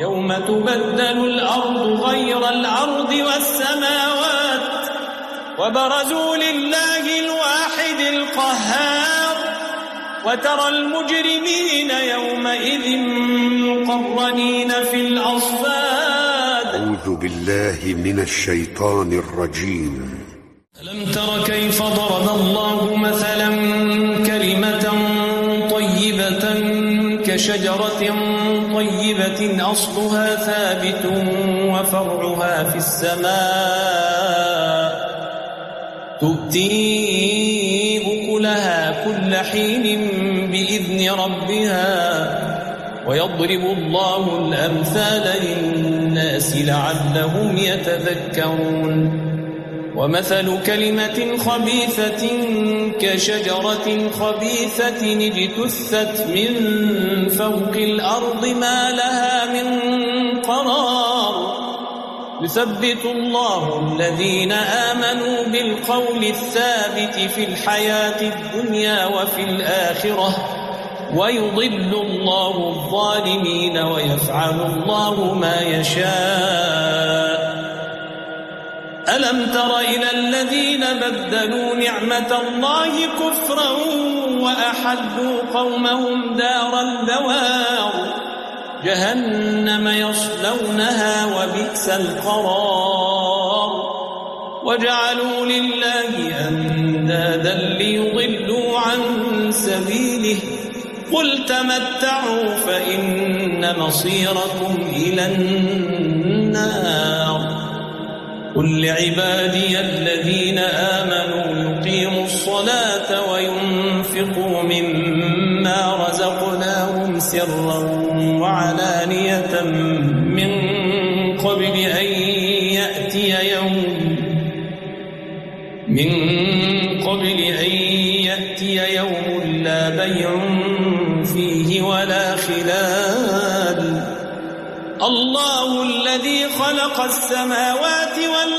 يوم تبدل الأرض غير الأرض والسماوات وبرزوا لله الواحد القهار وترى المجرمين يومئذ مقرنين في الأصفاد. أعوذ بالله من الشيطان الرجيم. ألم تر كيف ضرب الله مثلا كلمة طيبة كشجرة طيبة أصلها ثابت وفرعها في السماء تؤتي أكلها كل حين بإذن ربها ويضرب الله الأمثال للناس لعلهم يتذكرون. ومثل كلمة خبيثة كشجرة خبيثة اجتثت من فوق الأرض ما لها من قرار يثبت الله الذين آمنوا بالقول الثابت في الحياة الدنيا وفي الآخرة ويضل الله الظالمين ويفعل الله ما يشاء. ألم تر إلى الذين بدلوا نعمة الله كفرا وأحلوا قومهم دار البوار جهنم يصلونها وبئس القرار وجعلوا لله أندادا ليضلوا عن سبيله قل تمتعوا فإن مصيركم إلى النار. قل لعبادي الذين آمنوا يقيموا الصلاة وينفقوا مما رزقناهم سرا وعلانية من قبل أن يأتي يوم لا بيع فيه ولا خلال. الله الذي خلق السماوات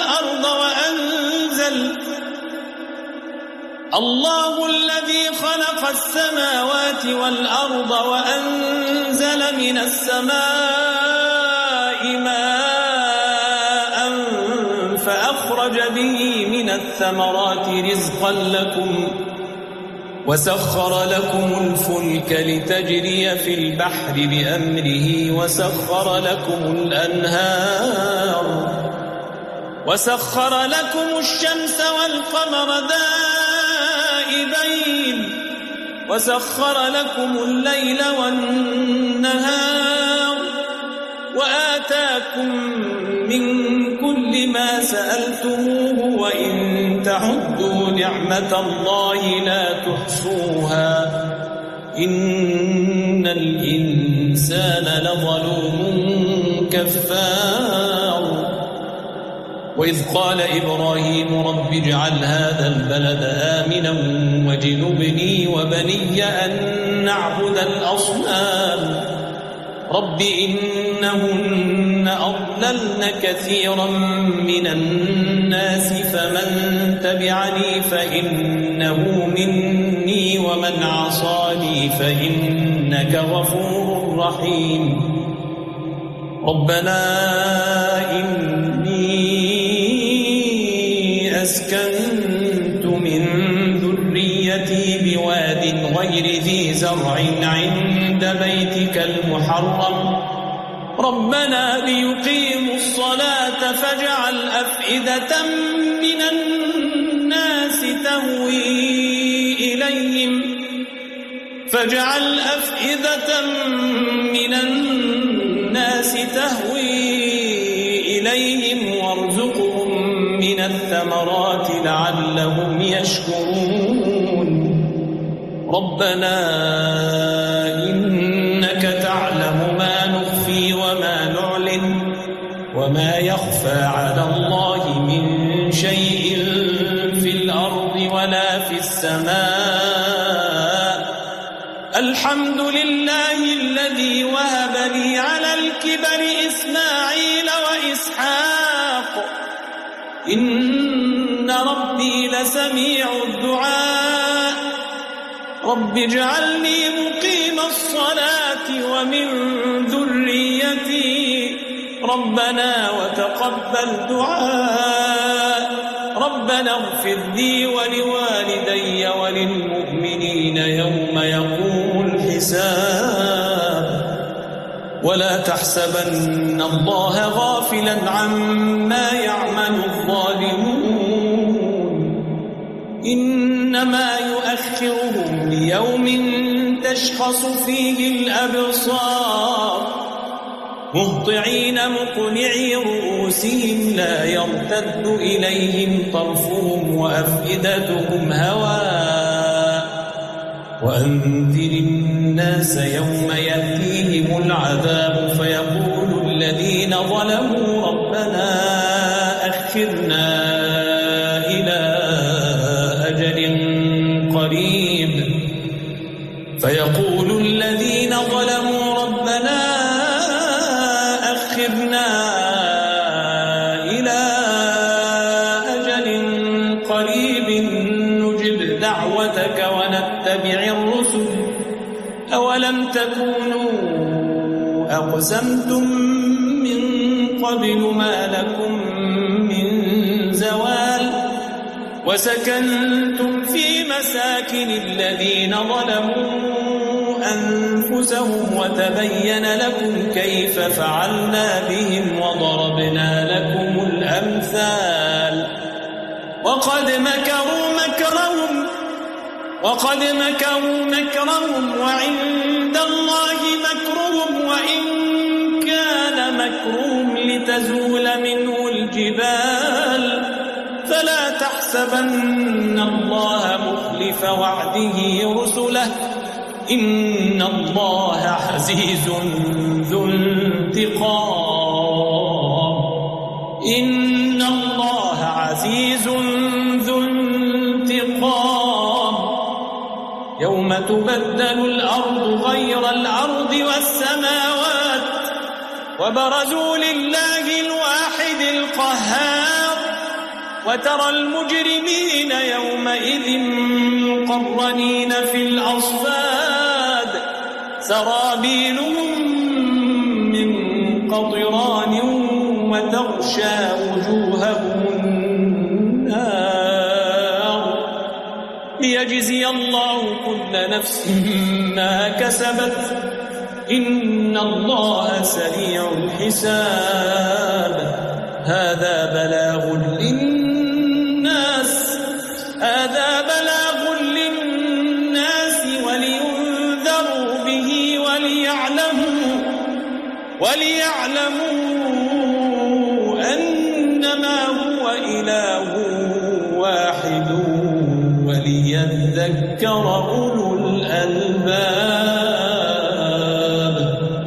والأرض وأنزل من السماء ماء فأخرج به من الثمرات رزقا لكم وسخر لكم الفلك لتجري في البحر بأمره وسخر لكم الأنهار وسخر لكم الشمس والقمر دائبين وسخر لكم الليل والنهار وآتاكم من كل ما سألتموه وإن تعدوا نعمة الله لا تحصوها إن الإنسان لظلوم كفار. وإذ قال إبراهيم رب اجعل هذا البلد آمنا واجنبني وبني أن نعبد الأصنام رب إنهن أضللن كثيرا من الناس فمن تبعني فإنه مني ومن عصاني فإنك غفور رحيم. ربنا إني أسكنت من ذريتي بواد غير ذي زرع عند بيتك المحرم ربنا ليقيموا الصلاة فاجعل أفئدة من الناس تهوي إليهم وارزقهم من الثمرات لعلهم يشكرون. ربنا إنك تعلم ما نخفي وما نعلن وما يخفى على الله من شيء في الأرض ولا في السماء. الحمد لله الذي وهب لي على الكبر إسماعيل وإسحاق إن ربي لسميع الدعاء. رب اجعلني مقيم الصلاة ومن ذريتي ربنا وتقبل دعاء ربنا اغفر لي ولوالدي وللمؤمنين يوم يقوم الحساب ولا تحسبن الله غافلا عما يعمل الظالمون إنما يؤخرهم ليوم تشخص فيه الأبصار مهطعين مقنعي رؤوسهم لا يرتد إليهم طرفهم وأفئدتهم هواء وأنذر الناس يوم يأتيهم العذاب فيقول الذين ظلموا ربنا أخرنا إلى أجل قريب فيقول الذين ظلموا ربنا أخرنا إلى أجل قريب نجب دعوتك ونتبع الرسل أولم تكونوا أقسمتم من قبل ما لكم من زوال وسكنتم في مساكن الذين ظلموا أنفسهم وتبين لكم كيف فعلنا بهم وضربنا لكم الأمثال وقد مكروا مكرهم وعند الله مكرهم وإن كان مكرهم لتزول منه الجبال فلا تحسبن الله مخلف وعده رسله إن الله عزيز ذو انتقام إن الله عزيز ذو انتقام يوم تبدل الأرض غير الأرض والسماوات وبرزوا لله الواحد القهار وترى المجرمين يومئذ مقرنين في الأصفاد سرابيلهم من قطران وتغشى وجوههم النار ليجزي الله كل نفس ما كسبت إن الله سريع الحساب هذا بلاغ للناس ولينذروا به وليعلموا أنما هو إله واحد وليذكر أولو